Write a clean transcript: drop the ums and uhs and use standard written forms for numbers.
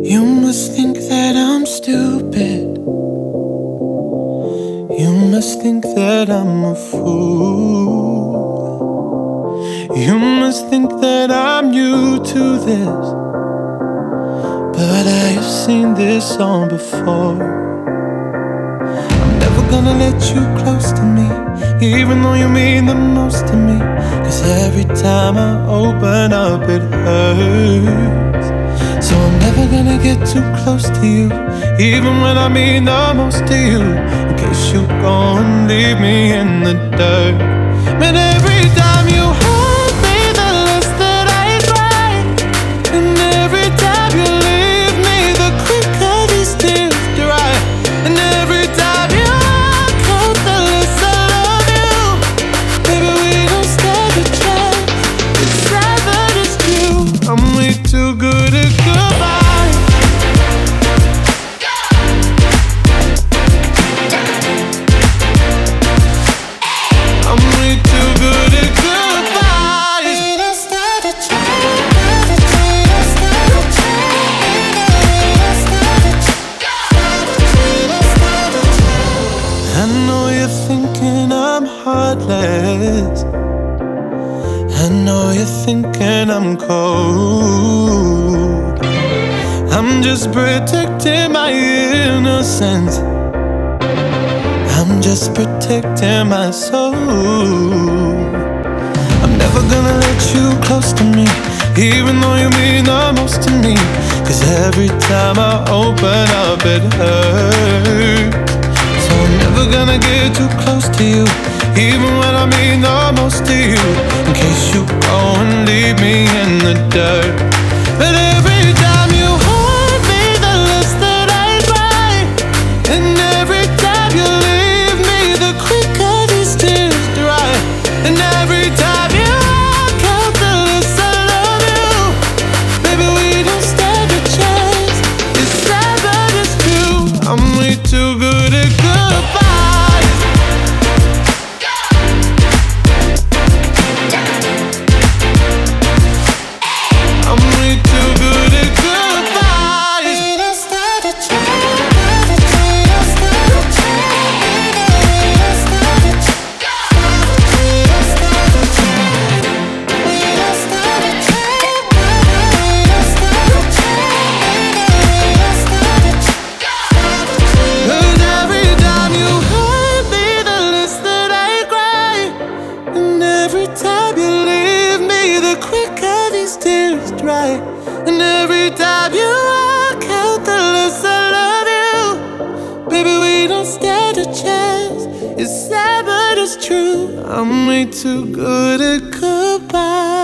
You must think that I'm stupid. You must think that I'm a fool. You must think that I'm new to this, but I've seen this song before. I'm never gonna let you close to me, even though you mean the most to me. 'Cause every time I open up it hurts. So I'm never gonna get too close to you, even when I mean the most to you, in case you go and leave me in the dirt. But every time you hurt me, the less that I cry. And every time you leave me, the quicker these tears dry. And every time you walk out, the less I love you. Baby, we don't stand a chance. It's sad, but it's true. I'm way too good at goodbye. I'm way too good at goodbye. We don't stand a chance. I know you're thinking I'm heartless. I know you're thinking I'm cold. I'm just protecting my innocence. I'm just protecting my soul. I'm never gonna let you close to me, even though you mean the most to me. 'Cause every time I open up it hurts. So I'm never gonna get too close to you, even when I mean the most to you, in case you go and leave me in the dirt. But every time you hurt me, the less that I cry. And every time you leave me, the quicker these tears dry. And every time you walk out, the less I love you. Baby, we don't stand a chance. It's sad, but it's true. I'm way too good at goodbye. I'm way too good at goodbye. We don't stand a Cause every time you hurt me, the less that I cry. And every time you leave me, the quicker these tears dry. And every time you walk out, the less I love you. Baby, we don't stand a chance. It's sad, but it's true. I'm way too good at goodbye.